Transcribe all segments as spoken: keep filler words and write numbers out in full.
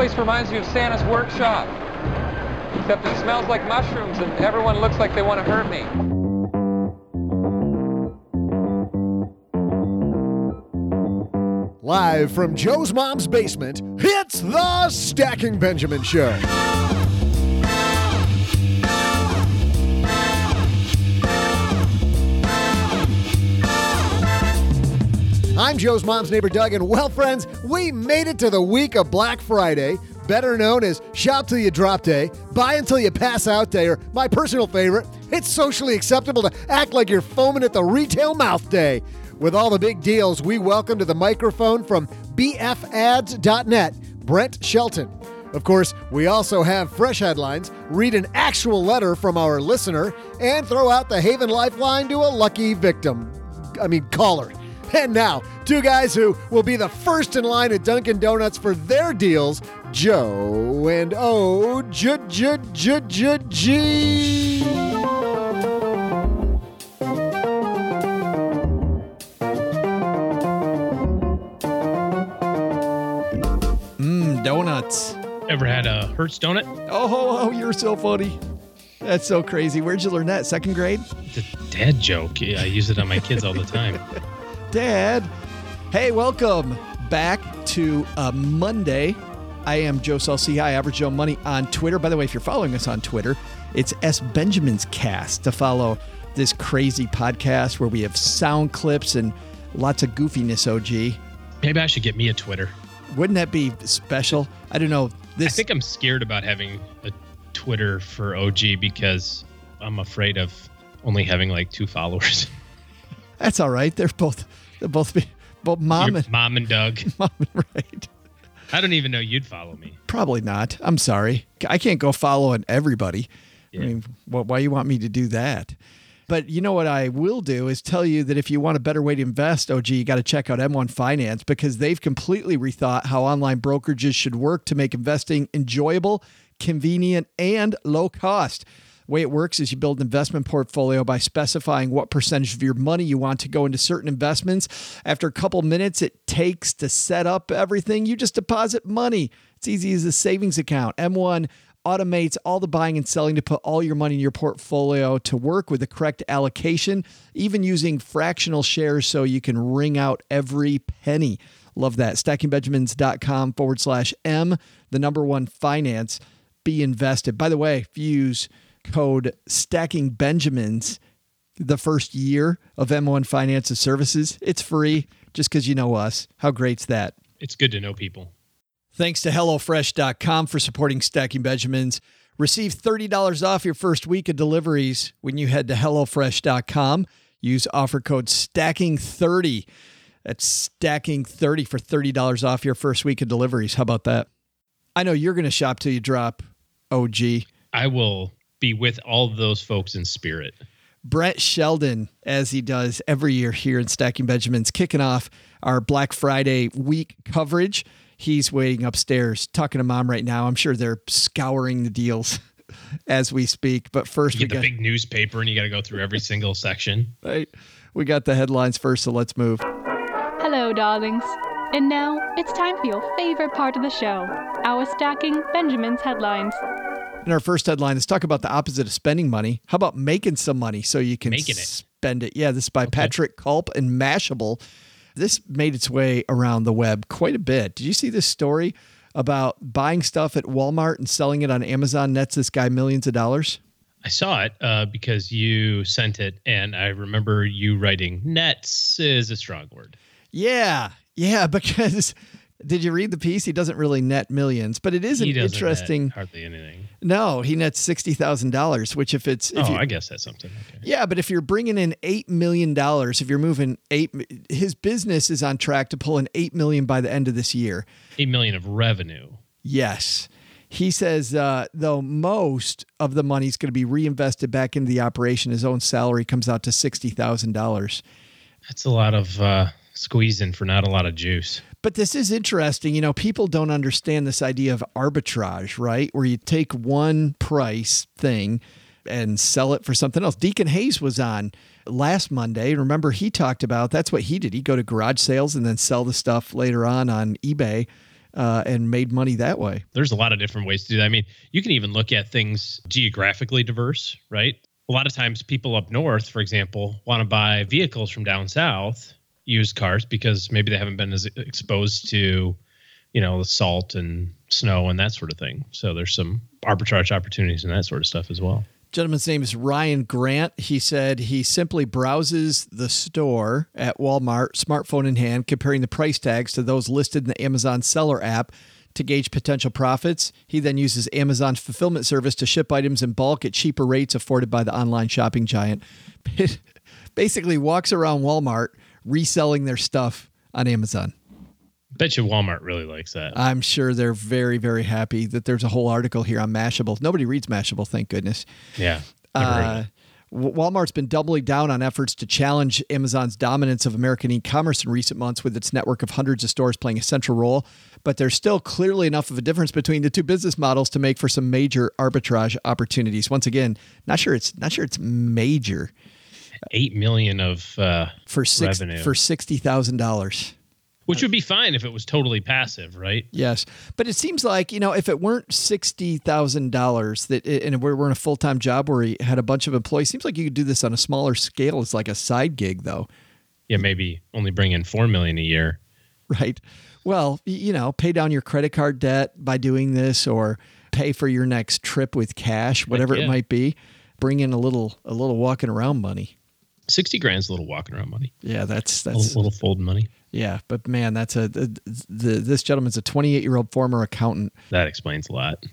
place reminds me of Santa's workshop. Except it smells like mushrooms and everyone looks like they want to hurt me. Live from Joe's mom's basement, it's the Stacking Benjamin Show. I'm Joe's mom's neighbor, Doug, and well, friends, we made it to the week of Black Friday, better known as Shop Till You Drop Day, Buy Until You Pass Out Day, or my personal favorite, it's socially acceptable to act like you're foaming at the retail mouth day. With all the big deals, we welcome to the microphone from B F ads dot net, Brent Shelton. Of course, we also have fresh headlines, read an actual letter from our listener, and throw out the Haven Lifeline to a lucky victim. I mean, caller. And now, two guys who will be the first in line at Dunkin' Donuts for their deals, Joe and O J J J J G. Mmm, donuts. Ever had a Hertz donut? Oh, oh, you're so funny. That's so crazy. Where'd you learn that? Second grade? It's a dad joke. I use it on my kids all the time. Dad. Hey, welcome back to uh, Monday. I am Joe Saul-Sehy, Average Joe Money on Twitter. By the way, if you're following us on Twitter, it's S. Benjamin's Cast to follow this crazy podcast where we have sound clips and lots of goofiness, O G. Maybe I should get me a Twitter. Wouldn't that be special? I don't know. This... I think I'm scared about having a Twitter for O G because I'm afraid of only having like two followers. That's all right. They're both... They'll both be both mom Your and mom and Doug. Mom and right. I don't even know you'd follow me. Probably not. I'm sorry. I can't go following everybody. Yeah. I mean, wh- why you want me to do that? But you know what I will do is tell you that if you want a better way to invest, O G, you got to check out M one Finance because they've completely rethought how online brokerages should work to make investing enjoyable, convenient, and low cost. The way it works is you build an investment portfolio by specifying what percentage of your money you want to go into certain investments. After a couple minutes it takes to set up everything, you just deposit money. It's easy as a savings account. M one automates all the buying and selling to put all your money in your portfolio to work with the correct allocation, even using fractional shares so you can wring out every penny. Love that. stackingbenjamins.com forward slash M, the number one finance. Be invested. By the way, if you use code Stacking Benjamins the first year of M one Finance's services, it's free just because you know us. How great's that? It's good to know people. Thanks to hello fresh dot com for supporting Stacking Benjamins. Receive thirty dollars off your first week of deliveries when you head to hello fresh dot com. Use offer code stacking thirty. That's stacking thirty for thirty dollars off your first week of deliveries. How about that? I know you're going to shop till you drop, O G. I will be with all of those folks in spirit. Brent Sheldon, as he does every year here in Stacking Benjamins, kicking off our Black Friday week coverage. He's waiting upstairs, talking to Mom right now. I'm sure they're scouring the deals as we speak. But first, you we get got the big newspaper and you got to go through every single section. Right. We got the headlines first, so let's move. Hello, darlings. And now it's time for your favorite part of the show, our Stacking Benjamins headlines. And our first headline is talk about the opposite of spending money. How about making some money so you can making spend it? it? Yeah, this is by okay. Patrick Culp and Mashable. This made its way around the web quite a bit. Did you see this story about buying stuff at Walmart and selling it on Amazon nets this guy millions of dollars? I saw it uh, because you sent it, and I remember you writing nets is a strong word. Yeah, yeah, because did you read the piece? He doesn't really net millions, but it is an he doesn't interesting. Net hardly anything. No, he nets sixty thousand dollars, which if it's. If oh, you, I guess that's something. Okay. Yeah, but if you're bringing in eight million dollars, if you're moving eight, his business is on track to pull in eight million dollars by the end of this year. eight million dollars of revenue. Yes. He says, uh, though most of the money is going to be reinvested back into the operation, his own salary comes out to sixty thousand dollars. That's a lot of uh, squeezing for not a lot of juice. But this is interesting. You know, people don't understand this idea of arbitrage, right? Where you take one price thing and sell it for something else. Deacon Hayes was on last Monday. Remember, he talked about that's what he did. He'd go to garage sales and then sell the stuff later on on eBay uh, and made money that way. There's a lot of different ways to do that. I mean, you can even look at things geographically diverse, right? A lot of times people up north, for example, want to buy vehicles from down south, used cars, because maybe they haven't been as exposed to, you know, the salt and snow and that sort of thing. So there's some arbitrage opportunities and that sort of stuff as well. Gentleman's name is Ryan Grant. He said he simply browses the store at Walmart, smartphone in hand, comparing the price tags to those listed in the Amazon seller app to gauge potential profits. He then uses Amazon's fulfillment service to ship items in bulk at cheaper rates afforded by the online shopping giant. It basically walks around Walmart reselling their stuff on Amazon. Bet you Walmart really likes that. I'm sure they're very, very happy that there's a whole article here on Mashable. Nobody reads Mashable, thank goodness. Yeah. Uh, Walmart's been doubling down on efforts to challenge Amazon's dominance of American e-commerce in recent months, with its network of hundreds of stores playing a central role. But there's still clearly enough of a difference between the two business models to make for some major arbitrage opportunities. Once again, not sure it's not sure it's major. Eight million of uh, for six, revenue for sixty thousand dollars. Which would be fine if it was totally passive, right? Yes. But it seems like, you know, if it weren't sixty thousand dollars that, and we're in a full-time job where he had a bunch of employees, seems like you could do this on a smaller scale. It's like a side gig, though. Yeah, maybe only bring in four million dollars a year. Right. Well, you know, pay down your credit card debt by doing this, or pay for your next trip with cash, whatever yeah. it might be. Bring in a little, a little walking around money. sixty grand's a little walking around money. Yeah, that's, that's a little, little folding money. Yeah, but man, that's a the, the this gentleman's a twenty-eight-year-old former accountant. That explains a lot.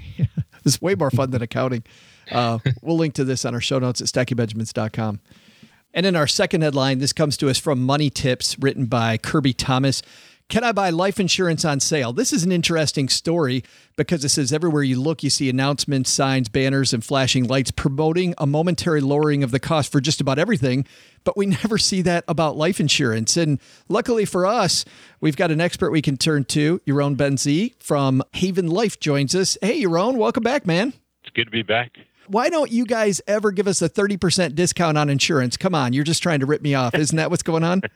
It's way more fun than accounting. Uh, we'll link to this on our show notes at stacky benjamins dot com. And in our second headline, this comes to us from Money Tips, written by Kirby Thomas. Can I buy life insurance on sale? This is an interesting story because it says everywhere you look, you see announcements, signs, banners, and flashing lights promoting a momentary lowering of the cost for just about everything. But we never see that about life insurance. And luckily for us, we've got an expert we can turn to. Yaron Ben-Zvi from Haven Life joins us. Hey, Yaron, welcome back, man. It's good to be back. Why don't you guys ever give us a thirty percent discount on insurance? Come on, you're just trying to rip me off. Isn't that what's going on?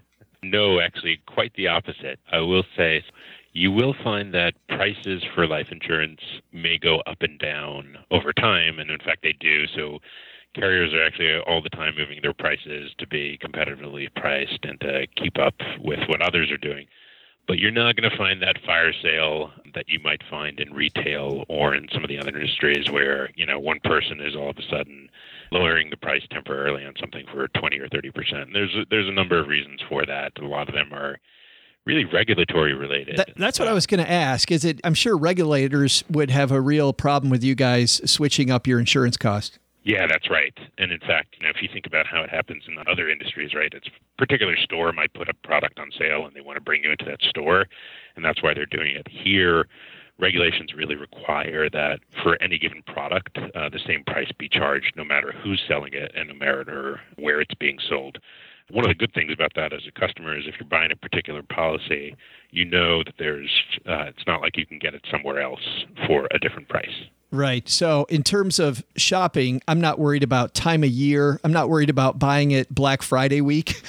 No, actually, quite the opposite. I will say you will find that prices for life insurance may go up and down over time, and in fact, they do. So carriers are actually all the time moving their prices to be competitively priced and to keep up with what others are doing. But you're not going to find that fire sale that you might find in retail or in some of the other industries where, you know, one person is all of a sudden lowering the price temporarily on something for twenty or thirty percent. And there's a, there's a number of reasons for that. A lot of them are really regulatory related. That, that's what I was going to ask. Is it? I'm sure regulators would have a real problem with you guys switching up your insurance cost. Yeah, that's right. And in fact, you know, if you think about how it happens in other industries, right, it's a particular store might put a product on sale and they want to bring you into that store, and that's why they're doing it. Here, regulations really require that for any given product, uh, the same price be charged no matter who's selling it and no matter where it's being sold. One of the good things about that as a customer is if you're buying a particular policy, you know that there's uh, it's not like you can get it somewhere else for a different price. Right. So in terms of shopping, I'm not worried about time of year. I'm not worried about buying it Black Friday week.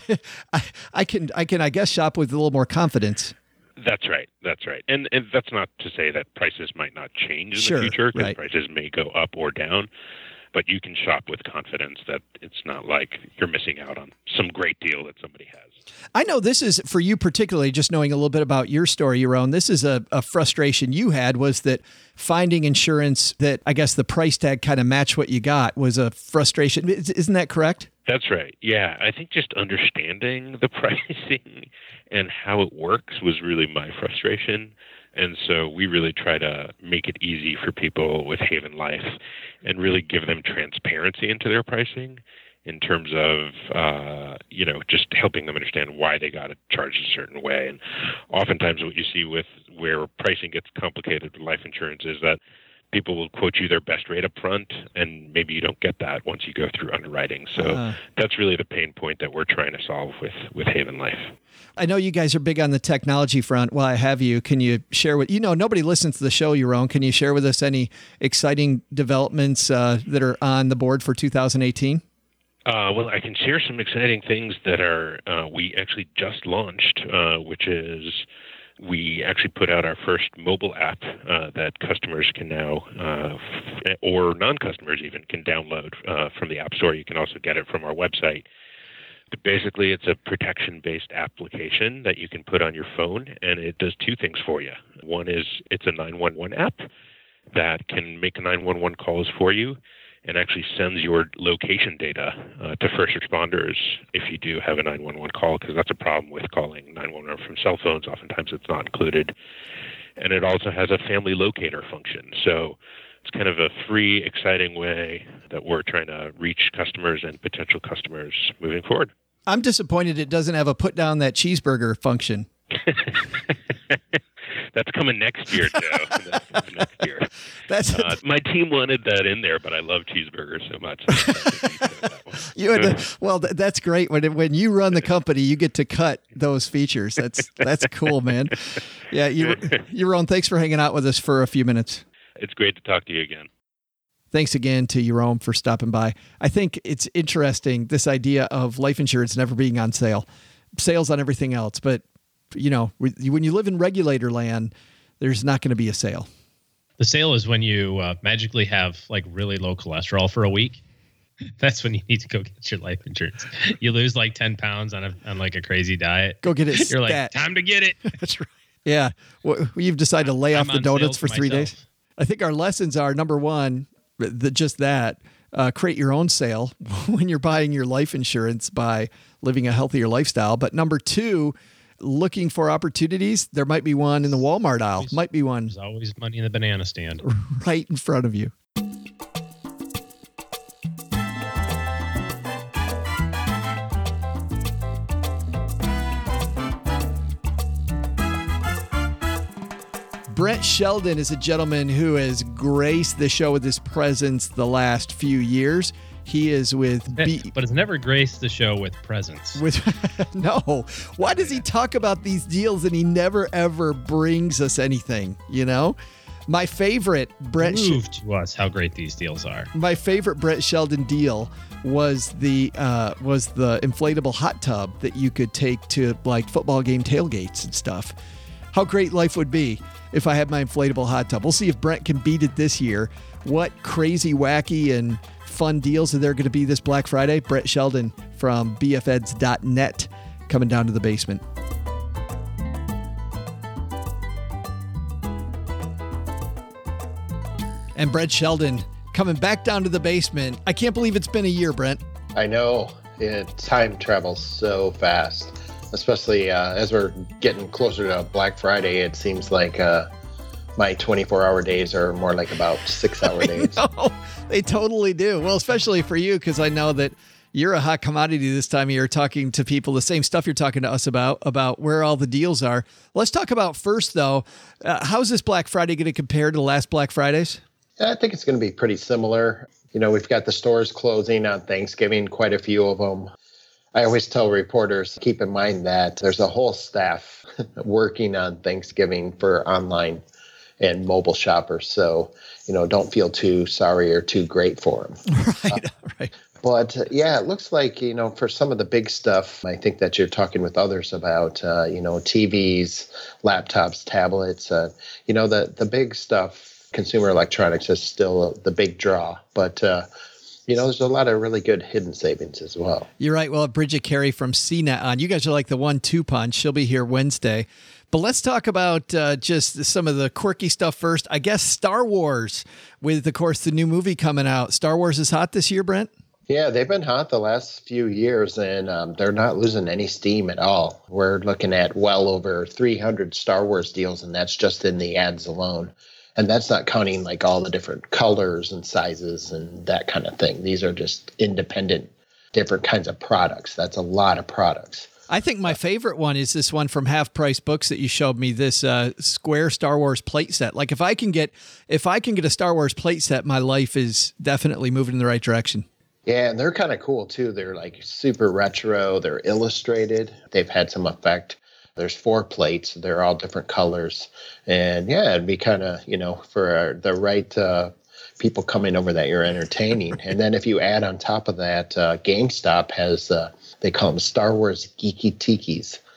I, I can, I can, I guess, shop with a little more confidence. That's right. That's right. And, and that's not to say that prices might not change in Sure, the future, because right. prices may go up or down. But you can shop with confidence that it's not like you're missing out on some great deal that somebody has. I know this is, for you particularly, just knowing a little bit about your story, Yaron, this is a, a frustration you had, was that finding insurance that, I guess, the price tag kind of matched what you got was a frustration. Isn't that correct? That's right. Yeah. I think just understanding the pricing and how it works was really my frustration. And so we really try to make it easy for people with Haven Life and really give them transparency into their pricing in terms of, uh, you know, just helping them understand why they got it charged a certain way. And oftentimes what you see with where pricing gets complicated with life insurance is that people will quote you their best rate up front, and maybe you don't get that once you go through underwriting. So uh, that's really the pain point that we're trying to solve with, with Haven Life. I know you guys are big on the technology front. While I have you, can you share with, you know, nobody listens to the show, Yaron. Can you share with us any exciting developments uh, that are on the board for two thousand eighteen? Uh, well, I can share some exciting things that are uh, we actually just launched, uh, which is we actually put out our first mobile app uh, that customers can now, uh, f- or non-customers even, can download uh, from the App Store. You can also get it from our website. But basically, it's a protection-based application that you can put on your phone, and it does two things for you. One is it's a nine one one app that can make nine one one calls for you and actually sends your location data uh, to first responders if you do have a nine one one call, because that's a problem with calling nine one one from cell phones. Oftentimes it's not included. And it also has a family locator function. So it's kind of a free, exciting way that we're trying to reach customers and potential customers moving forward. I'm disappointed it doesn't have a put down that cheeseburger function. That's coming next year, Joe. That's coming next year. That's uh, my team wanted that in there, but I love cheeseburgers so much. you had to, well, th- that's great. When when you run the company, you get to cut those features. That's that's cool, man. Yeah, you, Yaron, thanks for hanging out with us for a few minutes. It's great to talk to you again. Thanks again to Yaron for stopping by. I think it's interesting, this idea of life insurance never being on sale. Sales on everything else, but you know, when you live in regulator land, there's not going to be a sale. The sale is when you uh, magically have like really low cholesterol for a week. That's when you need to go get your life insurance. You lose like ten pounds on a on like a crazy diet. Go get it. You're stat. like, time to get it. That's right. Yeah. Well, you've decided to lay I'm off the donuts for three myself. days. I think our lessons are, number one, the, just that, uh, create your own sale when you're buying your life insurance by living a healthier lifestyle. But number two, looking for opportunities. There might be one in the Walmart aisle. Always, might be one There's always money in the banana stand. right in front of you. Brent Sheldon is a gentleman who has graced the show with his presence the last few years. He is with B- but it's never graced the show with presents. with no. Why does he talk about these deals and he never ever brings us anything? You know, my favorite Brent. Prove to us how great these deals are. My favorite Brent Sheldon deal was the uh, was the inflatable hot tub that you could take to like football game tailgates and stuff. How great life would be if I had my inflatable hot tub. We'll see if Brent can beat it this year. What crazy, wacky, and fun deals are there going to be this Black Friday? Brent Sheldon from B F Eds dot net coming down to the basement. And Brent Sheldon coming back down to the basement. I can't believe it's been a year, Brent. I know. It, time travels so fast, especially uh, as we're getting closer to Black Friday. It seems like uh, my twenty-four hour days are more like about six hour days. No, they totally do. Well, especially for you, because I know that you're a hot commodity this time of year, talking to people the same stuff you're talking to us about, about where all the deals are. Let's talk about first, though, uh, how's this Black Friday going to compare to the last Black Fridays? I think it's going to be pretty similar. You know, we've got the stores closing on Thanksgiving, quite a few of them. I always tell reporters, keep in mind that there's a whole staff working on Thanksgiving for online and mobile shoppers. So, you know, don't feel too sorry or too great for them. Right, uh, right. But uh, yeah, it looks like, you know, for some of the big stuff, I think that you're talking with others about, uh, you know, T Vs, laptops, tablets, uh, you know, the, the big stuff. Consumer electronics is still the big draw, but uh, you know, there's a lot of really good hidden savings as well. You're right. Well, Bridget Carey from C net on. You guys are like the one two punch. She'll be here Wednesday. But let's talk about uh, just some of the quirky stuff first. I guess Star Wars, with, of course, the new movie coming out. Star Wars is hot this year, Brent? Yeah, they've been hot the last few years, and um, they're not losing any steam at all. We're looking at well over three hundred Star Wars deals, and that's just in the ads alone. And that's not counting like all the different colors and sizes and that kind of thing. These are just independent, different kinds of products. That's a lot of products. I think my favorite one is this one from Half Price Books that you showed me, this uh, square Star Wars plate set. Like if I can get if I can get a Star Wars plate set, my life is definitely moving in the right direction. Yeah, and they're kind of cool too. They're like super retro. They're illustrated. They've had some effect. There's four plates. They're all different colors. And yeah, it'd be kind of, you know, for our, the right uh, people coming over that you're entertaining. And then if you add on top of that, uh, GameStop has, uh, they call them Star Wars Geeky Tikis.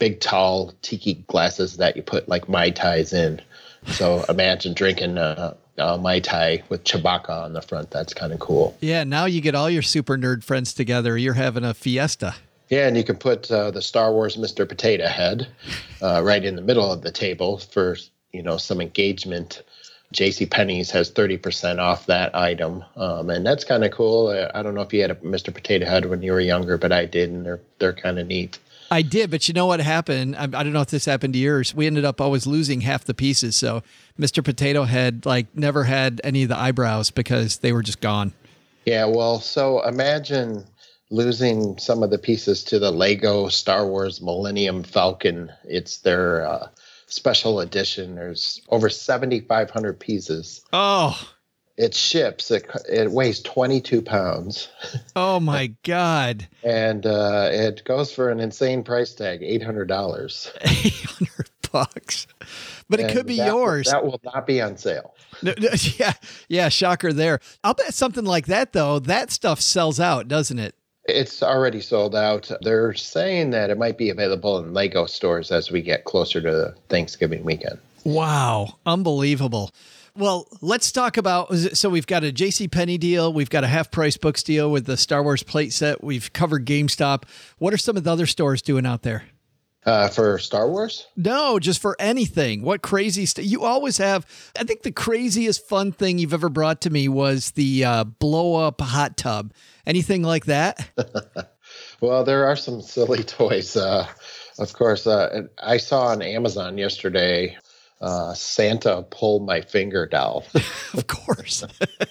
big, tall tiki glasses that you put like Mai Tais in. So imagine drinking uh, uh, Mai Tai with Chewbacca on the front. That's kind of cool. Yeah, now you get all your super nerd friends together. You're having a fiesta. Yeah, and you can put uh, the Star Wars Mister Potato Head uh, right in the middle of the table for, you know, some engagement. JCPenney's has thirty percent off that item, um, and that's kind of cool. I don't know if you had a Mister Potato Head when you were younger, but I did, and they're they're kind of neat. I did, but you know what happened? I, I don't know if this happened to yours. We ended up always losing half the pieces, so Mister Potato Head like never had any of the eyebrows because they were just gone. Yeah, well, so imagine losing some of the pieces to the Lego Star Wars Millennium Falcon. It's their uh, special edition. There's over seventy-five hundred pieces. Oh. It ships. It, it weighs twenty-two pounds. Oh, my God. And uh, it goes for an insane price tag, eight hundred dollars. eight hundred bucks. But it And could be that, yours. That will not be on sale. No, no, yeah, yeah, shocker there. I'll bet something like that, though, that stuff sells out, doesn't it? It's already sold out. They're saying that it might be available in Lego stores as we get closer to Thanksgiving weekend. Wow. Unbelievable. Well, let's talk about, so we've got a JCPenney deal. We've got a half price books deal with the Star Wars plate set. We've covered GameStop. What are some of the other stores doing out there? Uh, for Star Wars? No, just for anything. What crazy stuff? You always have, I think the craziest fun thing you've ever brought to me was the uh, blow up hot tub. Anything like that? Well, there are some silly toys. Uh, of course, uh, I saw on Amazon yesterday, Uh, Santa pull my finger doll. Of course.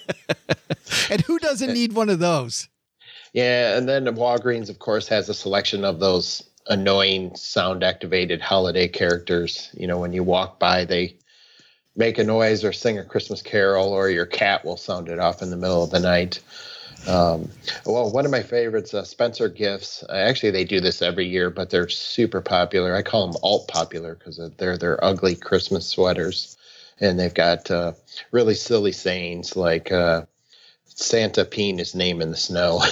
And who doesn't need one of those? Yeah, and then Walgreens, of course, has a selection of those annoying sound-activated holiday characters. You know, when you walk by, they make a noise or sing a Christmas carol, or your cat will sound it off in the middle of the night. Um, well, one of my favorites, uh, Spencer Gifts. Uh, actually, they do this every year, but they're super popular. I call them alt popular because they're they're ugly Christmas sweaters, and they've got uh, really silly sayings like uh, "Santa peeing his name in the snow,"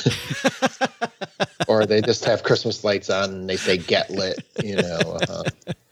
or they just have Christmas lights on and they say "Get lit," you know. Uh,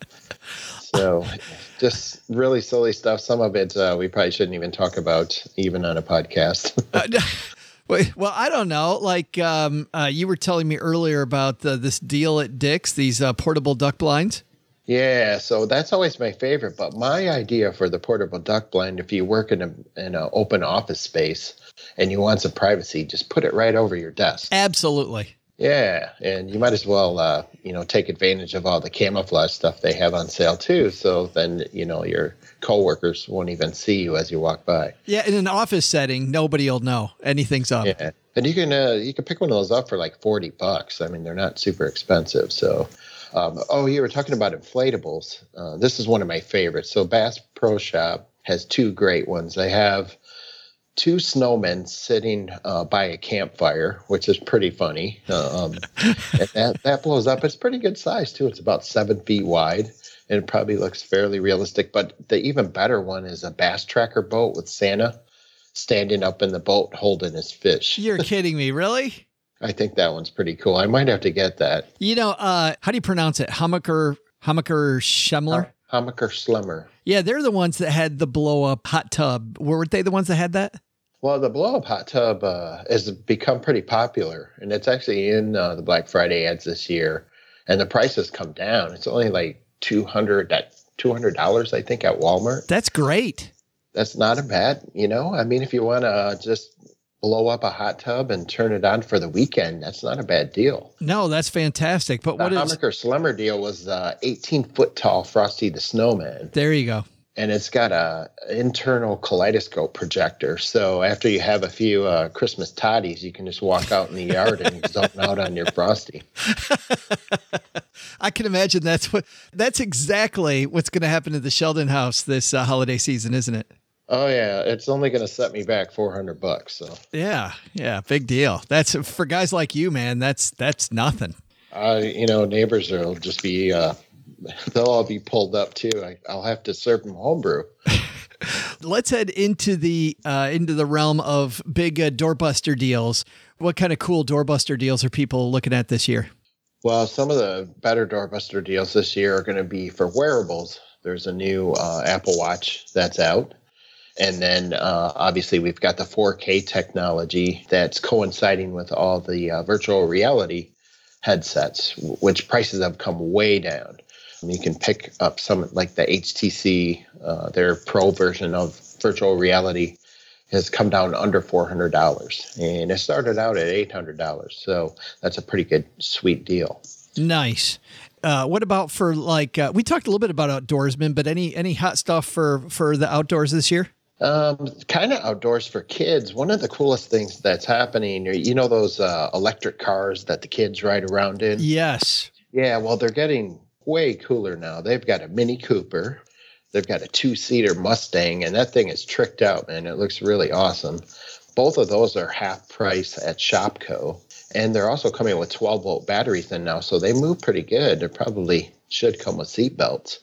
so, just really silly stuff. Some of it uh, we probably shouldn't even talk about, even on a podcast. uh, Well, I don't know. Like um, uh, you were telling me earlier about the, this deal at Dick's, these uh, portable duck blinds. Yeah, so that's always my favorite. But my idea for the portable duck blind, if you work in a in an open office space and you want some privacy, just put it right over your desk. Absolutely. Yeah, and you might as well, uh, you know, take advantage of all the camouflage stuff they have on sale too. So then, you know, your coworkers won't even see you as you walk by. Yeah, in an office setting, nobody will know anything's up. Yeah, and you can uh, you can pick one of those up for like forty bucks. I mean, they're not super expensive. So, um, oh, you were talking about inflatables. Uh, this is one of my favorites. So Bass Pro Shop has two great ones. They have two snowmen sitting uh, by a campfire, which is pretty funny. Uh, um, and that, that blows up. It's pretty good size, too. It's about seven feet wide, and it probably looks fairly realistic. But the even better one is a bass tracker boat with Santa standing up in the boat holding his fish. You're kidding me, really? I think that one's pretty cool. I might have to get that. You know, uh, how do you pronounce it? Hummaker, Hummaker Schemmler? Hummaker Schlemmer. Yeah, they're the ones that had the blow-up hot tub. Weren't they the ones that had that? Well, the blow-up hot tub uh, has become pretty popular, and it's actually in uh, the Black Friday ads this year, and the price has come down. It's only like two hundred dollars, I think, at Walmart. That's great. That's not a bad, you know, I mean, if you want to just blow up a hot tub and turn it on for the weekend, that's not a bad deal. No, that's fantastic. But the what is... The Hummaker Schlemmer deal was uh, eighteen-foot tall Frosty the Snowman. There you go. And it's got a internal kaleidoscope projector. So after you have a few uh, Christmas toddies, you can just walk out in the yard and zone out on your Frosty. I can imagine that's what that's exactly what's going to happen to the Sheldon house this uh, holiday season, isn't it? Oh yeah, it's only going to set me back four hundred bucks. So yeah, yeah, big deal. That's for guys like you, man. That's that's nothing. Uh, you know, neighbors will just be. Uh, They'll all be pulled up too. I, I'll have to serve them homebrew. Let's head into the uh, into the realm of big uh, doorbuster deals. What kind of cool doorbuster deals are people looking at this year? Well, some of the better doorbuster deals this year are going to be for wearables. There's a new uh, Apple Watch that's out. And then uh, obviously we've got the four K technology that's coinciding with all the uh, virtual reality headsets, which prices have come way down. You can pick up some like the H T C, uh, their pro version of virtual reality has come down under four hundred dollars. And it started out at eight hundred dollars. So that's a pretty good, sweet deal. Nice. Uh, what about for like, uh, we talked a little bit about outdoorsmen, but any any hot stuff for, for the outdoors this year? Um, kind of outdoors for kids. One of the coolest things that's happening, you know, those uh, electric cars that the kids ride around in? Yes. Yeah, well, they're getting way cooler now. They've got a Mini Cooper. They've got a two-seater Mustang, and that thing is tricked out, man. It looks really awesome. Both of those are half price at Shopko, and they're also coming with twelve-volt batteries in now, so they move pretty good. They probably should come with seat belts.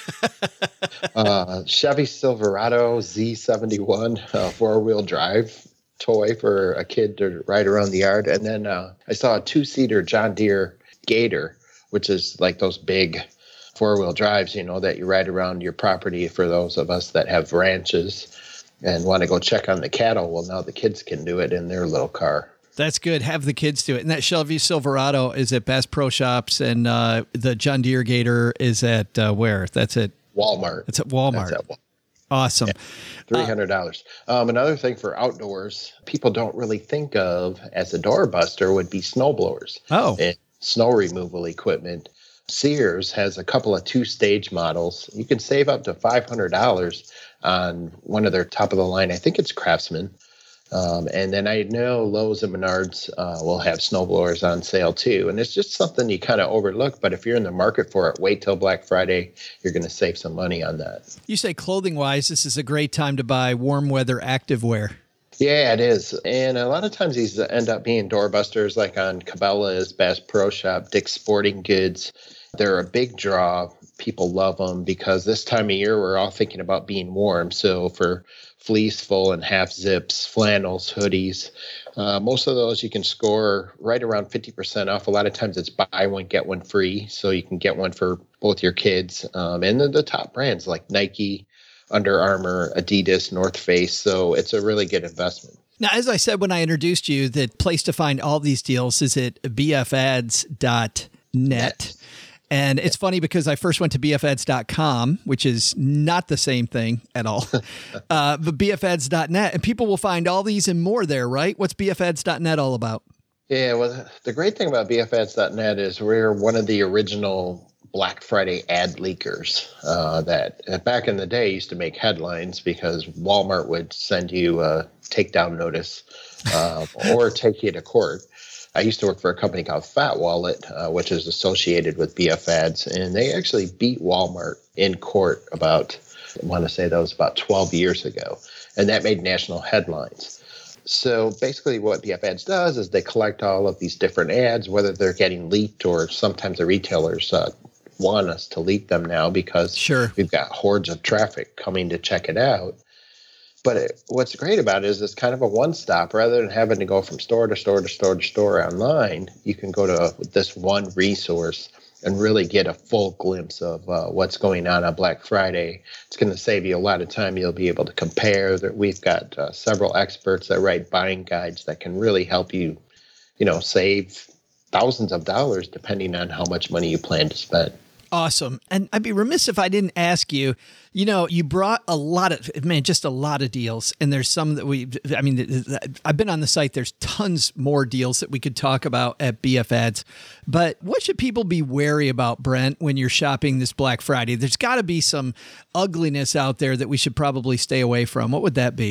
uh, Chevy Silverado Z seventy-one uh, four-wheel drive toy for a kid to ride around the yard. And then uh, I saw a two-seater John Deere Gator, which is like those big four-wheel drives, you know, that you ride around your property for those of us that have ranches and want to go check on the cattle. Well, now the kids can do it in their little car. That's good. Have the kids do it. And that Chevy Silverado is at Bass Pro Shops, and uh, the John Deere Gator is at uh, where? That's at Walmart. It's at Walmart. That's at Walmart. Awesome. Yeah. three hundred dollars. Uh, um, another thing for outdoors, people don't really think of as a doorbuster would be snowblowers. Oh. And snow removal equipment. Sears has a couple of two-stage models. You can save up to five hundred dollars on one of their top-of-the-line. I think it's Craftsman. Um, and then I know Lowe's and Menards uh, will have snowblowers on sale too. And it's just something you kind of overlook. But if you're in the market for it, wait till Black Friday. You're going to save some money on that. You say clothing-wise, this is a great time to buy warm weather activewear. Yeah, it is. And a lot of times these end up being doorbusters, like on Cabela's, Bass Pro Shop, Dick's Sporting Goods. They're a big draw. People love them because this time of year we're all thinking about being warm. So for fleece, full, and half zips, flannels, hoodies, uh, most of those you can score right around fifty percent off. A lot of times it's buy one, get one free. So you can get one for both your kids. Um, and then the top brands like Nike, Under Armour, Adidas, North Face. So it's a really good investment. Now, as I said when I introduced you, the place to find all these deals is at b f ads dot net. And it's funny because I first went to b f ads dot com, which is not the same thing at all, uh, but b f ads dot net. And people will find all these and more there, right? What's b f ads dot net all about? Yeah, well, the great thing about b f ads dot net is we're one of the original Black Friday ad leakers uh, that uh, back in the day used to make headlines because Walmart would send you a takedown notice uh, or take you to court. I used to work for a company called Fat Wallet, uh, which is associated with B F Ads, and they actually beat Walmart in court about, I want to say that was about twelve years ago, and that made national headlines. So basically what B F Ads does is they collect all of these different ads, whether they're getting leaked or sometimes the retailers uh, want us to leak them now because sure. we've got hordes of traffic coming to check it out. But it, what's great about it is it's kind of a one-stop. Rather than having to go from store to store to store to store online, you can go to this one resource and really get a full glimpse of uh, what's going on on Black Friday. It's going to save you a lot of time. You'll be able to compare. We've got uh, several experts that write buying guides that can really help you, you know, save thousands of dollars depending on how much money you plan to spend. Awesome. And I'd be remiss if I didn't ask you, you know, you brought a lot of, man, just a lot of deals. And there's some that we, I mean, I've been on the site. There's tons more deals that we could talk about at B F Ads. But what should people be wary about, Brent, when you're shopping this Black Friday? There's got to be some ugliness out there that we should probably stay away from. What would that be?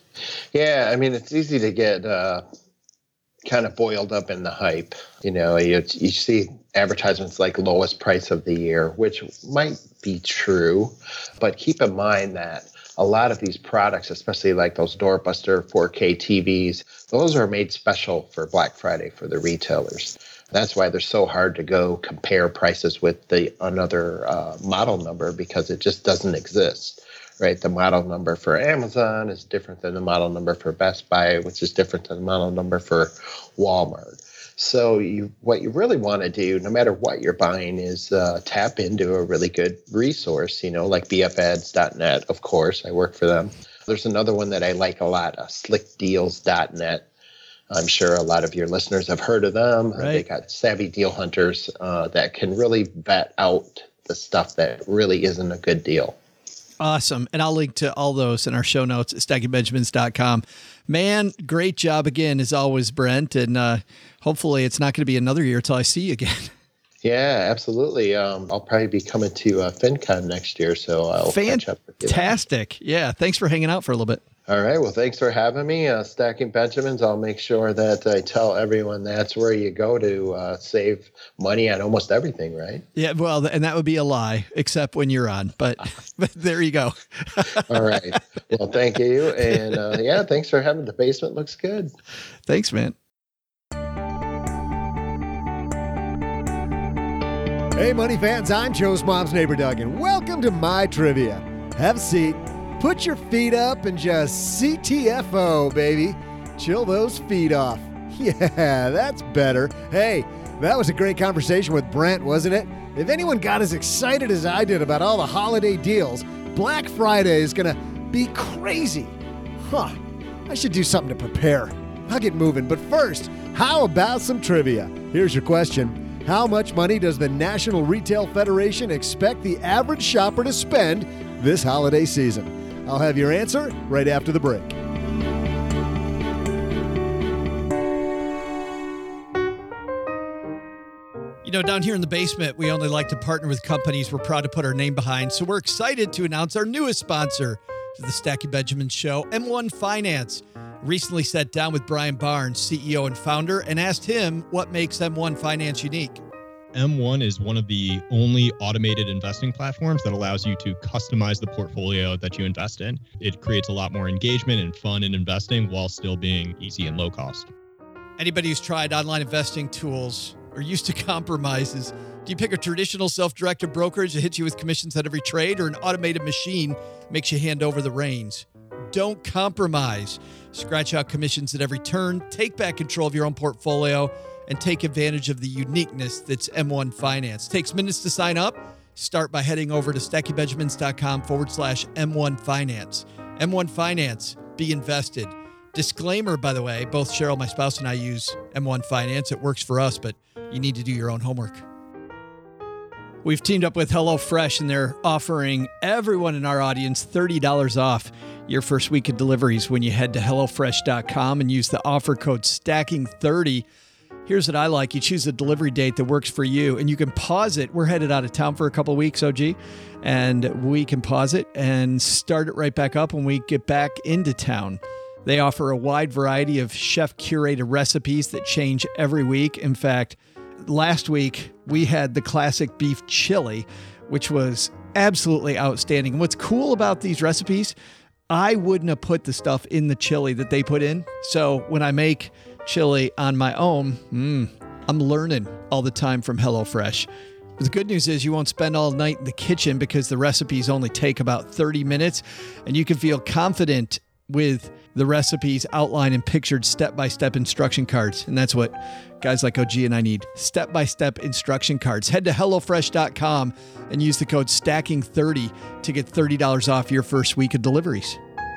Yeah, I mean, it's easy to get uh, kind of boiled up in the hype. You know, you, you see advertisements like lowest price of the year, which might be true, but keep in mind that a lot of these products, especially like those doorbuster four K T Vs, those are made special for Black Friday for the retailers. That's why they're so hard to go compare prices with the another uh, model number because it just doesn't exist, right? The model number for Amazon is different than the model number for Best Buy, which is different than the model number for Walmart. So you, what you really want to do, no matter what you're buying, is uh, tap into a really good resource, you know, like b f ads dot net, of course. I work for them. There's another one that I like a lot, uh, slick deals dot net. I'm sure a lot of your listeners have heard of them. Right. Uh, they got savvy deal hunters uh, that can really vet out the stuff that really isn't a good deal. Awesome. And I'll link to all those in our show notes at stacking benjamins dot com. Man, great job again, as always, Brent. And uh, hopefully it's not going to be another year till I see you again. Yeah, absolutely. Um, I'll probably be coming to uh, FinCon next year, so I'll catch up with you. Fantastic. Yeah. Thanks for hanging out for a little bit. All right. Well, thanks for having me. Uh, Stacking Benjamins, I'll make sure that I tell everyone that's where you go to uh, save money on almost everything, right? Yeah, well, and that would be a lie, except when you're on. But, but there you go. All right. Well, thank you. And uh, yeah, thanks for having the basement. Looks good. Thanks, man. Hey, money fans, I'm Joe's mom's neighbor, Doug, and welcome to my trivia. Have a seat, put your feet up, and just C T F O, baby. Chill those feet off. Yeah, that's better. Hey, that was a great conversation with Brent, wasn't it? If anyone got as excited as I did about all the holiday deals, Black Friday is going to be crazy. Huh, I should do something to prepare. I'll get moving, but first, how about some trivia? Here's your question. How much money does the National Retail Federation expect the average shopper to spend this holiday season? I'll have your answer right after the break. You know, down here in the basement, we only like to partner with companies we're proud to put our name behind. So we're excited to announce our newest sponsor to the Stacking Benjamins show, M one Finance. Recently sat down with Brian Barnes, C E O and founder, and asked him what makes M one Finance unique. M one is one of the only automated investing platforms that allows you to customize the portfolio that you invest in. It creates a lot more engagement and fun in investing while still being easy and low cost. Anybody who's tried online investing tools or used to compromises, do you pick a traditional self-directed brokerage that hits you with commissions at every trade, or an automated machine makes you hand over the reins? Don't compromise. Scratch out commissions at every turn, take back control of your own portfolio, and take advantage of the uniqueness that's M one Finance. Takes minutes to sign up. Start by heading over to stacking benjamins dot com forward slash M one Finance. M one Finance, be invested. Disclaimer, by the way, both Cheryl, my spouse, and I use M one Finance. It works for us, but you need to do your own homework. We've teamed up with HelloFresh, and they're offering everyone in our audience thirty dollars off your first week of deliveries when you head to hello fresh dot com and use the offer code stacking thirty. Here's what I like. You choose a delivery date that works for you, and you can pause it. We're headed out of town for a couple of weeks, O G, and we can pause it and start it right back up when we get back into town. They offer a wide variety of chef-curated recipes that change every week. In fact, last week, we had the classic beef chili, which was absolutely outstanding. And what's cool about these recipes, I wouldn't have put the stuff in the chili that they put in. So when I make chili on my own, mm, I'm learning all the time from HelloFresh. The good news is you won't spend all night in the kitchen because the recipes only take about thirty minutes, and you can feel confident with the recipes outlined and pictured step-by-step instruction cards. And that's what guys like O G and I need. Step-by-step instruction cards. Head to hello fresh dot com and use the code stacking thirty to get thirty dollars off your first week of deliveries.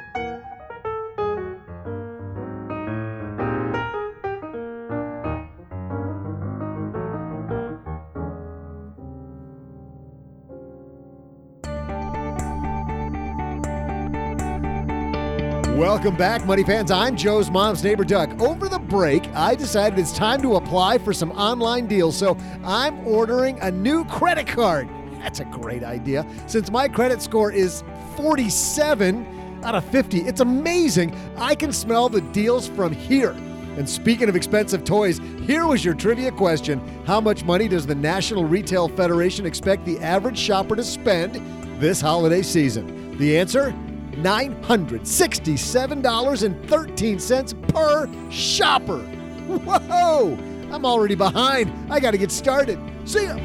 Welcome back, money fans. I'm Joe's mom's neighbor, Doug. Over the break, I decided it's time to apply for some online deals, so I'm ordering a new credit card. That's a great idea. Since my credit score is forty-seven out of fifty, it's amazing. I can smell the deals from here. And speaking of expensive toys, here was your trivia question. How much money does the National Retail Federation expect the average shopper to spend this holiday season? The answer? nine hundred sixty-seven dollars and thirteen cents per shopper. Whoa! I'm already behind. I got to get started. See ya.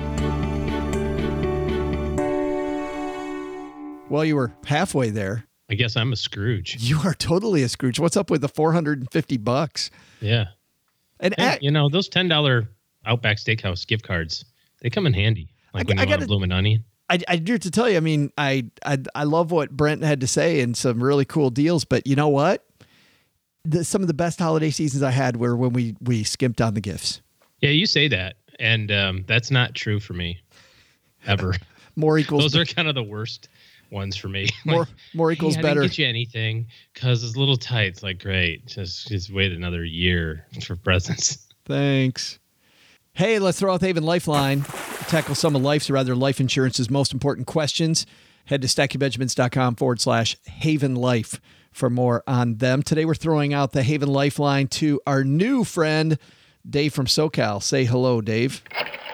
Well, you were halfway there. I guess I'm a Scrooge. You are totally a Scrooge. What's up with the four hundred fifty bucks? Yeah. And Hey, at, you know, those ten dollars Outback Steakhouse gift cards, they come in handy. Like I- when you I want gotta- a bloomin' onion. I, I do have to tell you, I mean, I, I I love what Brent had to say and some really cool deals, but you know what? The, some of the best holiday seasons I had were when we we skimped on the gifts. Yeah, you say that. And um, that's not true for me. Ever. More equals Those are kind of the worst ones for me. more Like, more equals hey, I better. didn't get you anything because it's a little tight. It's like, great. Just, just wait another year for presents. Thanks. Hey, let's throw out the Haven Lifeline. Tackle some of life's or rather life insurance's most important questions. Head to stackingbenjamins.com forward slash Haven Life for more on them. Today we're throwing out the Haven Lifeline to our new friend, Dave from SoCal. Say hello, Dave.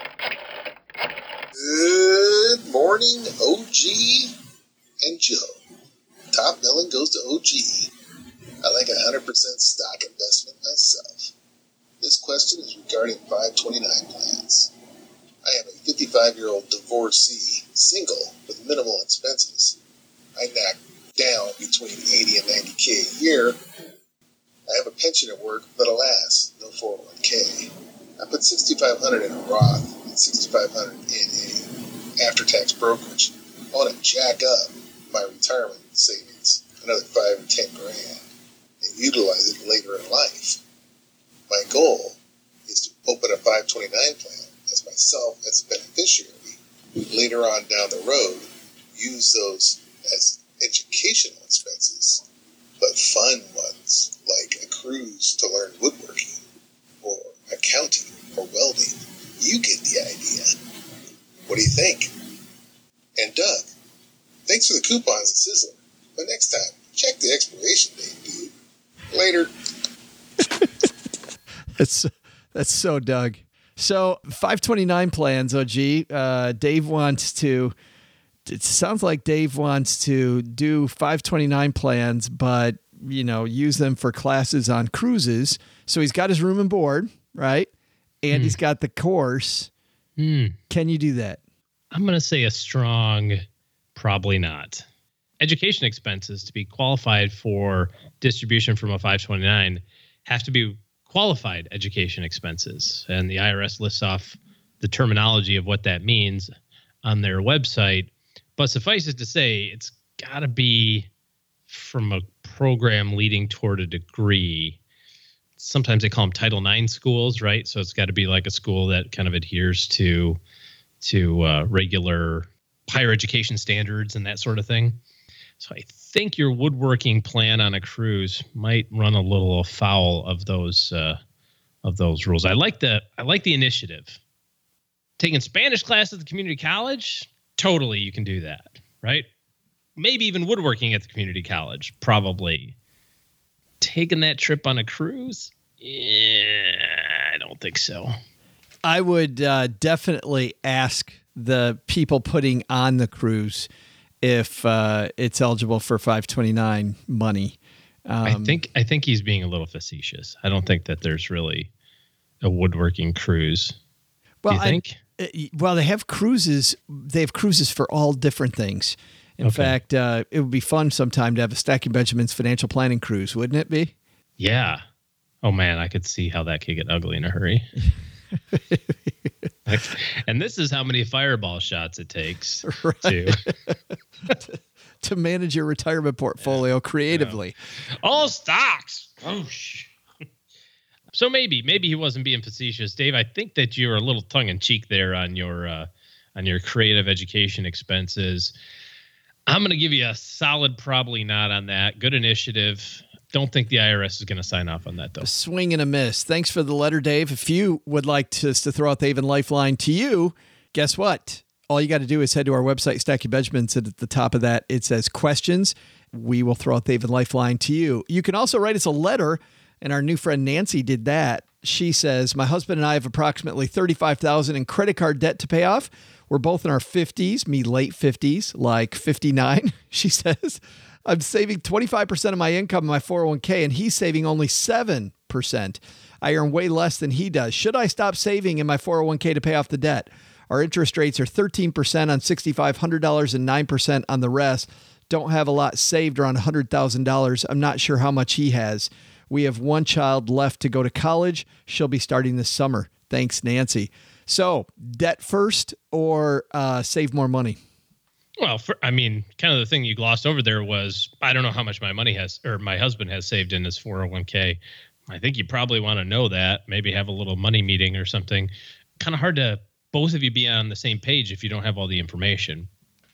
Good morning, O G and Joe. Top billing goes to O G. I like a one hundred percent stock investment myself. This question is regarding five twenty-nine plans. I am a fifty-five-year-old divorcee, single, with minimal expenses. I knock down between eighty and ninety K a year. I have a pension at work, but alas, no four oh one K. I put sixty-five hundred dollars in a Roth and sixty-five hundred dollars in a after-tax brokerage. I want to jack up my retirement savings, another five or ten grand, and utilize it later in life. My goal is to open a five twenty-nine plan as myself as a beneficiary, who later on down the road use those as educational expenses, but fun ones like a cruise to learn woodworking or accounting or welding. You get the idea. What do you think? And Doug, thanks for the coupons at Sizzler. But next time, check the expiration date, dude. Later. That's that's so Doug. So five twenty-nine plans, O G. Uh, Dave wants to. It sounds like Dave wants to do five twenty-nine plans, but you know, use them for classes on cruises. So he's got his room and board, right? And Mm. he's got the course. Hmm. Can you do that? I'm going to say a strong probably not. Education expenses to be qualified for distribution from a five twenty-nine have to be qualified education expenses. And the I R S lists off the terminology of what that means on their website. But suffice it to say, it's got to be from a program leading toward a degree. Sometimes they call them Title nine schools, right? So it's got to be like a school that kind of adheres to to uh, regular higher education standards and that sort of thing. So I think your woodworking plan on a cruise might run a little afoul of those uh, of those rules. I like the I like the initiative. Taking Spanish class at the community college, totally you can do that, right? Maybe even woodworking at the community college, probably. Taking that trip on a cruise, yeah, I don't think so. I would uh, definitely ask the people putting on the cruise if uh, it's eligible for five twenty-nine money. Um, I think I think he's being a little facetious. I don't think that there's really a woodworking cruise. well, Do you I- think? uh, well, they have cruises. They have cruises for all different things. In Okay. fact, uh, it would be fun sometime to have a Stacking Benjamins financial planning cruise, wouldn't it be? Yeah. Oh man, I could see how that could get ugly in a hurry. And this is how many fireball shots it takes Right. to To manage your retirement portfolio creatively. all stocks. Whoosh. So maybe, maybe he wasn't being facetious, Dave. I think that you were a little tongue in cheek there on your uh, on your creative education expenses. I'm going to give you a solid probably not on that. Good initiative. Don't think the I R S is going to sign off on that though. A swing and a miss. Thanks for the letter, Dave. If you would like to, to throw out the Haven Lifeline to you, guess what? All you got to do is head to our website, Stacking Benjamins, and at the top of that, it says questions. We will throw out the Haven Lifeline to you. You can also write us a letter, and our new friend Nancy did that. She says, my husband and I have approximately thirty-five thousand dollars in credit card debt to pay off. We're both in our fifties, me late fifties, like fifty-nine, she says. I'm saving twenty-five percent of my income in my four oh one k, and he's saving only seven percent. I earn way less than he does. Should I stop saving in my four oh one k to pay off the debt? Our interest rates are thirteen percent on six thousand five hundred dollars and nine percent on the rest. Don't have a lot saved around one hundred thousand dollars. I'm not sure how much he has. We have one child left to go to college. She'll be starting this summer. Thanks, Nancy. So, debt first or uh, save more money? Well, for, I mean, kind of the thing you glossed over there was, I don't know how much my money has, or my husband has saved in his four oh one k. I think you probably want to know that, maybe have a little money meeting or something. Kind of hard to both of you be on the same page if you don't have all the information.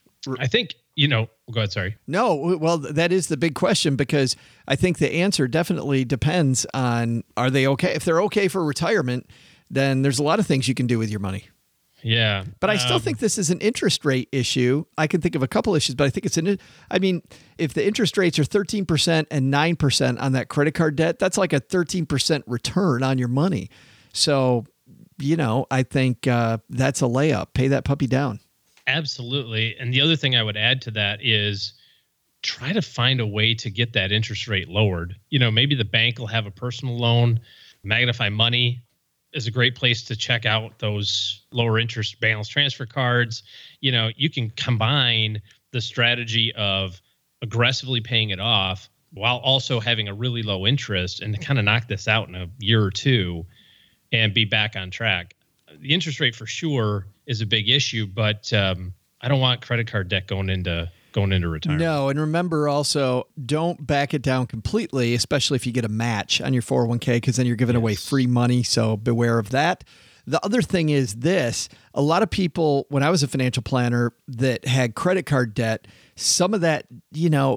I think, you know, go ahead, sorry. No, well, that is the big question, because I think the answer definitely depends on, are they okay? If they're okay for retirement, then there's a lot of things you can do with your money. Yeah. But I still um, think this is an interest rate issue. I can think of a couple issues, but I think it's an, I mean, if the interest rates are thirteen percent and nine percent on that credit card debt, that's like a thirteen percent return on your money. So, you know, I think uh, that's a layup. Pay that puppy down. Absolutely. And the other thing I would add to that is try to find a way to get that interest rate lowered. You know, maybe the bank will have a personal loan. Magnify Money is a great place to check out those lower interest balance transfer cards. You know, you can combine the strategy of aggressively paying it off while also having a really low interest and kind of knock this out in a year or two and be back on track. The interest rate for sure is a big issue, but um, I don't want credit card debt going into going into retirement. No, and remember also, don't back it down completely, especially if you get a match on your four oh one k, because then you're giving yes. away free money, so beware of that. The other thing is this, a lot of people, when I was a financial planner that had credit card debt, some of that, you know,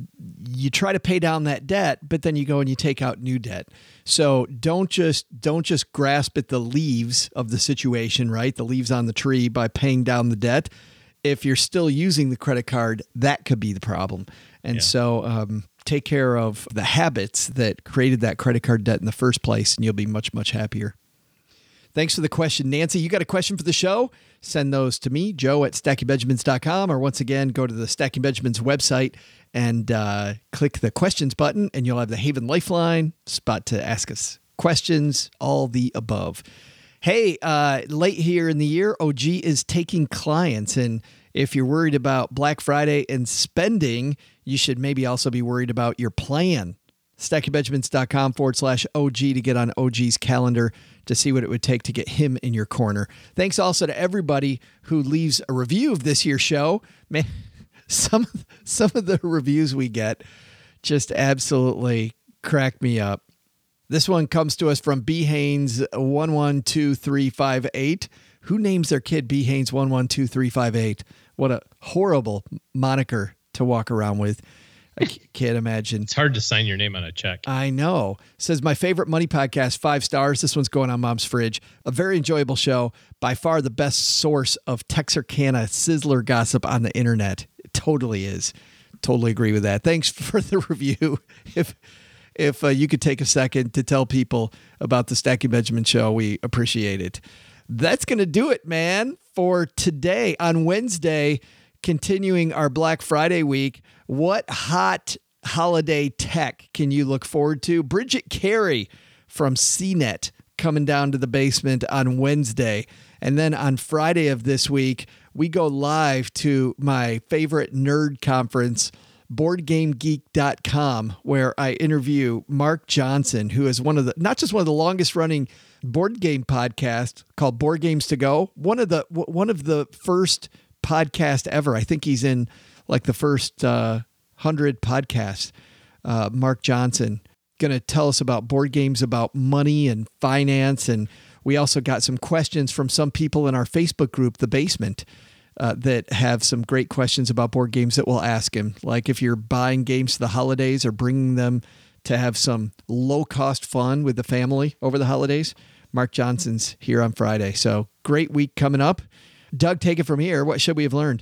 you try to pay down that debt, but then you go and you take out new debt. So don't just don't just grasp at the leaves of the situation, right? The leaves on the tree by paying down the debt. If you're still using the credit card, that could be the problem. And yeah. so um, take care of the habits that created that credit card debt in the first place, and you'll be much, much happier. Thanks for the question, Nancy. You got a question for the show? Send those to me, Joe at stacking benjamins dot com, or once again, go to the Stacking Benjamins website and uh, click the questions button, and you'll have the Haven Lifeline spot to ask us questions, all the above. Hey, uh, late here in the year, O G is taking clients, and if you're worried about Black Friday and spending, you should maybe also be worried about your plan. stacking benjamins dot com forward slash O G to get on O G's calendar to see what it would take to get him in your corner. Thanks also to everybody who leaves a review of this year's show. Man, some, some of the reviews we get just absolutely crack me up. This one comes to us from B. Haynes one one two three five eight. Who names their kid B. Haynes one one two three five eight? What a horrible moniker to walk around with. I can't imagine. It's hard to sign your name on a check. I know. Says, my favorite money podcast, five stars. This one's going on Mom's fridge. A very enjoyable show. By far the best source of Texarkana Sizzler gossip on the internet. It totally is. Totally agree with that. Thanks for the review. If if uh, you could take a second to tell people about the Stacking Benjamin show, we appreciate it. That's going to do it, man, for today. On Wednesday, continuing our Black Friday week, what hot holiday tech can you look forward to? Bridget Carey from C net coming down to the basement on Wednesday. And then on Friday of this week, we go live to my favorite nerd conference, board game geek dot com, where I interview Mark Johnson, who is one of the, not just one of the longest running board game podcasts called Board Games to Go, one of the, one of the first podcast ever. I think he's in like the first uh, hundred podcasts. Uh, Mark Johnson going to tell us about board games, about money and finance. And we also got some questions from some people in our Facebook group, The Basement, uh, that have some great questions about board games that we'll ask him. Like if you're buying games for the holidays or bringing them to have some low cost fun with the family over the holidays, Mark Johnson's here on Friday. So great week coming up. Doug, take it from here. What should we have learned?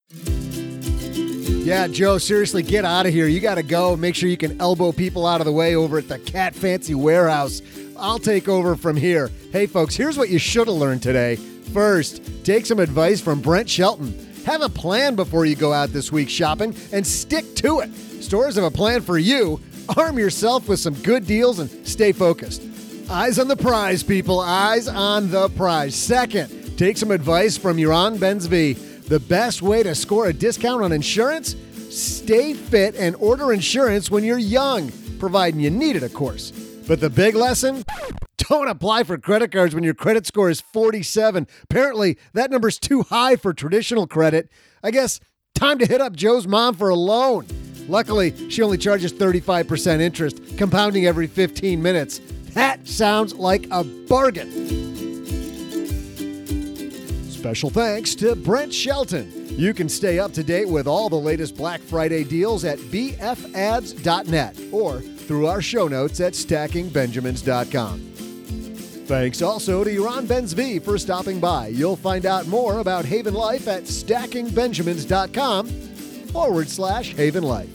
Yeah, Joe, seriously, get out of here. You got to go. Make sure you can elbow people out of the way over at the Cat Fancy Warehouse. I'll take over from here. Hey, folks, here's what you should have learned today. First, take some advice from Brent Shelton. Have a plan before you go out this week shopping and stick to it. Stores have a plan for you. Arm yourself with some good deals and stay focused. Eyes on the prize, people. Eyes on the prize. Second, take some advice from Yaron Benzvi. The best way to score a discount on insurance? Stay fit and order insurance when you're young. providing you need it, of course. But the big lesson? Don't apply for credit cards when your credit score is forty-seven. Apparently, that number's too high for traditional credit. I guess time to hit up Joe's mom for a loan. Luckily, she only charges thirty-five percent interest, compounding every fifteen minutes. That sounds like a bargain. Special thanks to Brent Shelton. You can stay up to date with all the latest Black Friday deals at b f ads dot net or through our show notes at stacking benjamins dot com. Thanks also to Yaron Ben-Zvi for stopping by. You'll find out more about Haven Life at stacking benjamins dot com forward slash Haven Life.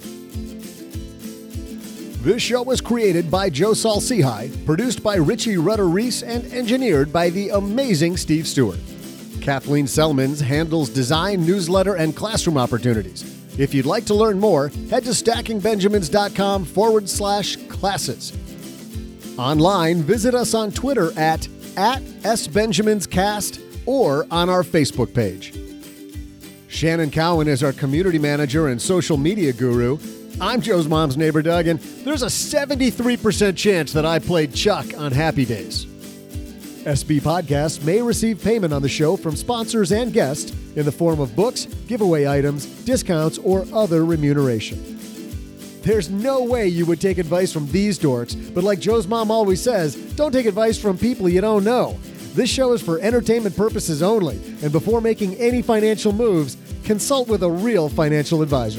This show was created by Joe Saul-Sehy, produced by Richie Rutter-Reese, and engineered by the amazing Steve Stewart. Kathleen Selmans handles design, newsletter, and classroom opportunities. If you'd like to learn more, head to stacking benjamins dot com forward slash classes. Online, visit us on Twitter at, at SBenjaminsCast or on our Facebook page. Shannon Cowan is our community manager and social media guru. I'm Joe's mom's neighbor, Doug, and there's a seventy-three percent chance that I played Chuck on Happy Days. S B Podcasts may receive payment on the show from sponsors and guests in the form of books, giveaway items, discounts, or other remuneration. There's no way you would take advice from these dorks, but like Joe's mom always says, don't take advice from people you don't know. This show is for entertainment purposes only, and before making any financial moves, consult with a real financial advisor.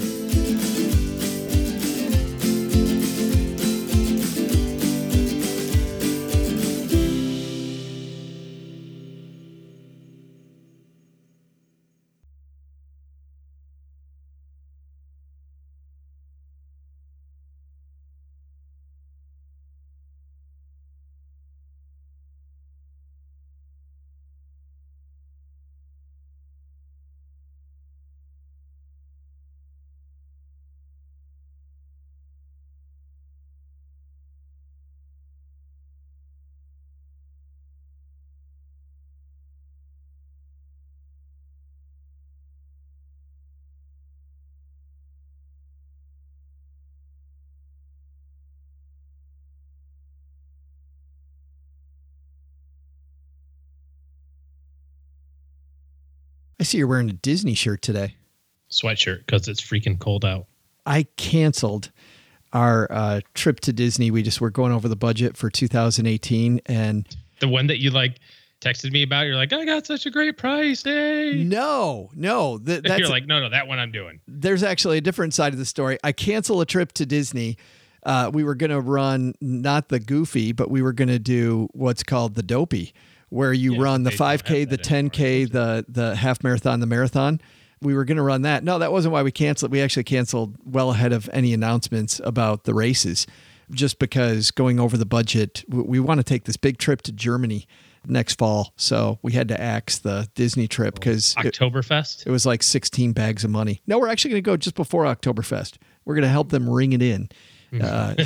I see you're wearing a Disney shirt today. Sweatshirt, because it's freaking cold out. I canceled our uh, trip to Disney. We just were going over the budget for two thousand eighteen. And the one that you like texted me about, you're like, I got such a great price. Hey. No, no. Th- that's you're like, no, no, that one I'm doing. There's actually a different side of the story. I canceled a trip to Disney. Uh, we were going to run not the Goofy, but we were going to do what's called the Dopey, where you yeah, run the five K, the ten K, the the half marathon, the marathon. We were going to run that. No, that wasn't why we canceled. We actually canceled well ahead of any announcements about the races, just because going over the budget, we, we want to take this big trip to Germany next fall. So we had to axe the Disney trip because Oktoberfest. It, it was like sixteen bags of money. No, we're actually going to go just before Oktoberfest. We're going to help them ring it in uh,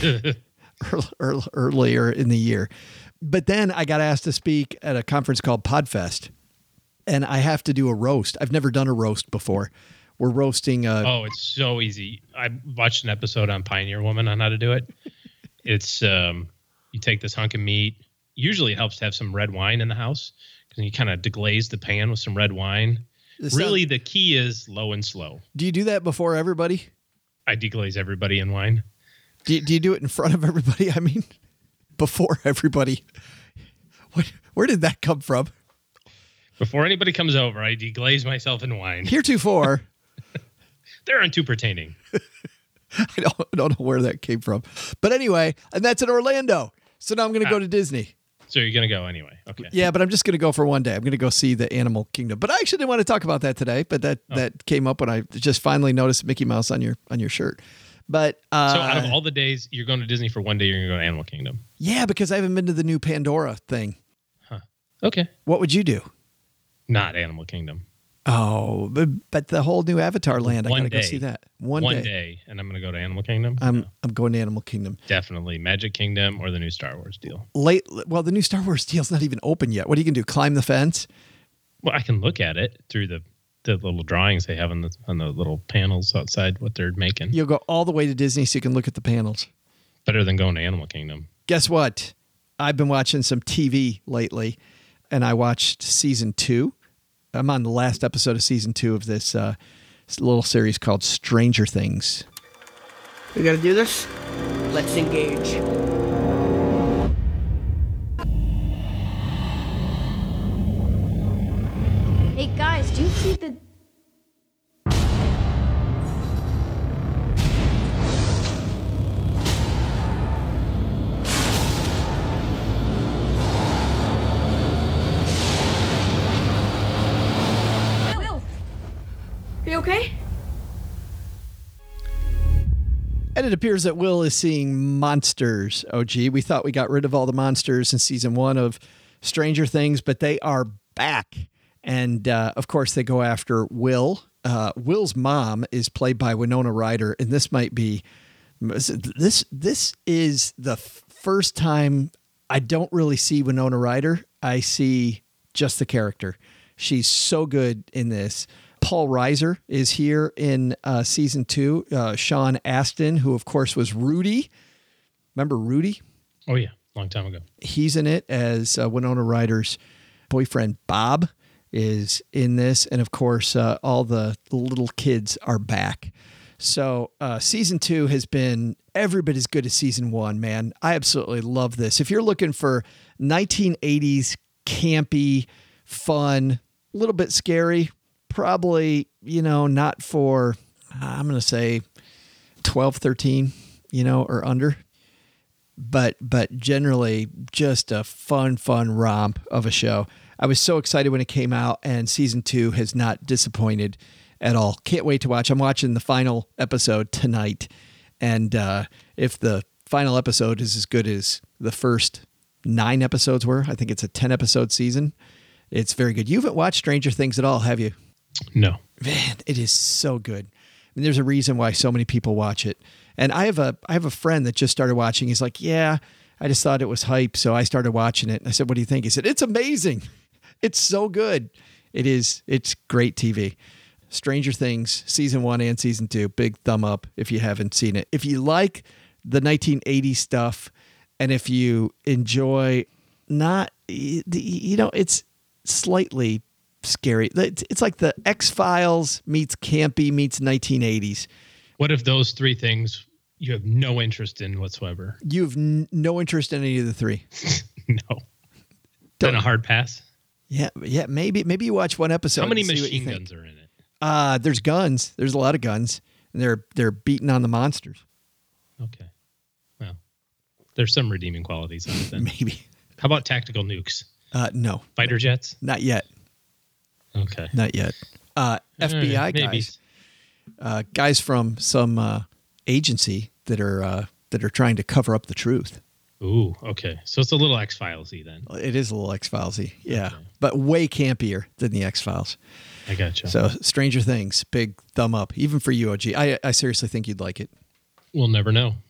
early, earlier in the year. But then I got asked to speak at a conference called Podfest, and I have to do a roast. I've never done a roast before. We're roasting. A, oh, it's so easy. I watched an episode on Pioneer Woman on how to do it. It's um, you take this hunk of meat. Usually it helps to have some red wine in the house because you kind of deglaze the pan with some red wine. This really, sounds, the key is low and slow. Do you do that before everybody? I deglaze everybody in wine. Do you, do you do it in front of everybody? I mean, before everybody. What, where did that come from? Before anybody comes over, I deglaze myself in wine. Heretofore. They're unto pertaining. I don't, I don't know where that came from. But anyway, and that's in Orlando. So now I'm going to ah, go to Disney. So you're going to go anyway. Okay. Yeah, but I'm just going to go for one day. I'm going to go see the Animal Kingdom. But I actually didn't want to talk about that today, but that, oh. that came up when I just finally noticed Mickey Mouse on your on your shirt. But uh, so out of all the days you're going to Disney for one day, you're going to go to Animal Kingdom. Yeah, because I haven't been to the new Pandora thing. Huh. Okay. What would you do? Not Animal Kingdom. Oh, but, but the whole new Avatar land, I got to go see that. One, One day. day, and I'm going to go to Animal Kingdom? I'm no. I'm going to Animal Kingdom. Definitely. Magic Kingdom or the new Star Wars deal. Late. Well, the new Star Wars deal's not even open yet. What are you going to do, climb the fence? Well, I can look at it through the, the little drawings they have on the on the little panels outside what they're making. You'll go all the way to Disney so you can look at the panels. better than going to Animal Kingdom. Guess what? I've been watching some T V lately, and I watched season two. I'm on the last episode of season two of this, uh, this little series called Stranger Things. We gotta do this? Let's engage. Hey guys, do you see the... Will! Are you okay? And it appears that Will is seeing monsters, O G. We thought we got rid of all the monsters in season one of Stranger Things, but they are back. And, uh, of course, they go after Will. Uh, Will's mom is played by Winona Ryder, and this might be this this is the f- first time I don't really see Winona Ryder. I see just the character. She's so good in this. Paul Reiser is here in uh, season two. Uh, Sean Astin, who, of course, was Rudy. Remember Rudy? Oh, yeah. Long time ago. He's in it as uh, Winona Ryder's boyfriend, Bob, is in this. And, of course, uh, all the little kids are back. So uh, season two has been every bit as good as season one, man. I absolutely love this. If you're looking for nineteen eighties campy, fun, a little bit scary, probably, you know, not for, I'm going to say twelve, thirteen, you know, or under. But but generally just a fun, fun romp of a show. I was so excited when it came out, and season two has not disappointed at all. Can't wait to watch. I'm watching the final episode tonight. And uh, if the final episode is as good as the first nine episodes were, I think it's a ten episode season. It's very good. You haven't watched Stranger Things at all, have you? No. Man, it is so good. I mean, there's a reason why so many people watch it. And I have a I have a friend that just started watching. He's like, yeah, I just thought it was hype, so I started watching it. And I said, what do you think? He said, it's amazing. It's so good. It is. It's great T V. Stranger Things, season one and season two. Big thumb up if you haven't seen it. If you like the nineteen eighties stuff, and if you enjoy not, you know, it's slightly scary. It's like the X-Files meets campy meets nineteen eighties. What if those three things you have no interest in whatsoever? You have n- no interest in any of the three? No. Then a hard pass? Yeah, yeah, maybe maybe you watch one episode. How many and see what you machine think. guns are in it? Uh, there's guns. There's a lot of guns. And they're they're beating on the monsters. Okay. Well, there's some redeeming qualities on it then. Maybe. How about tactical nukes? Uh, no. Fighter jets? Not yet. Okay. Not yet. Uh, F B I right, maybe. guys. Uh, guys from some uh, agency that are uh, that are trying to cover up the truth. Ooh, okay. So it's a little X-Files-y then. It is a little X-Files-y, yeah. Okay. But way campier than the X-Files. I gotcha. So Stranger Things, big thumb up, even for you, O G. I, I seriously think you'd like it. We'll never know.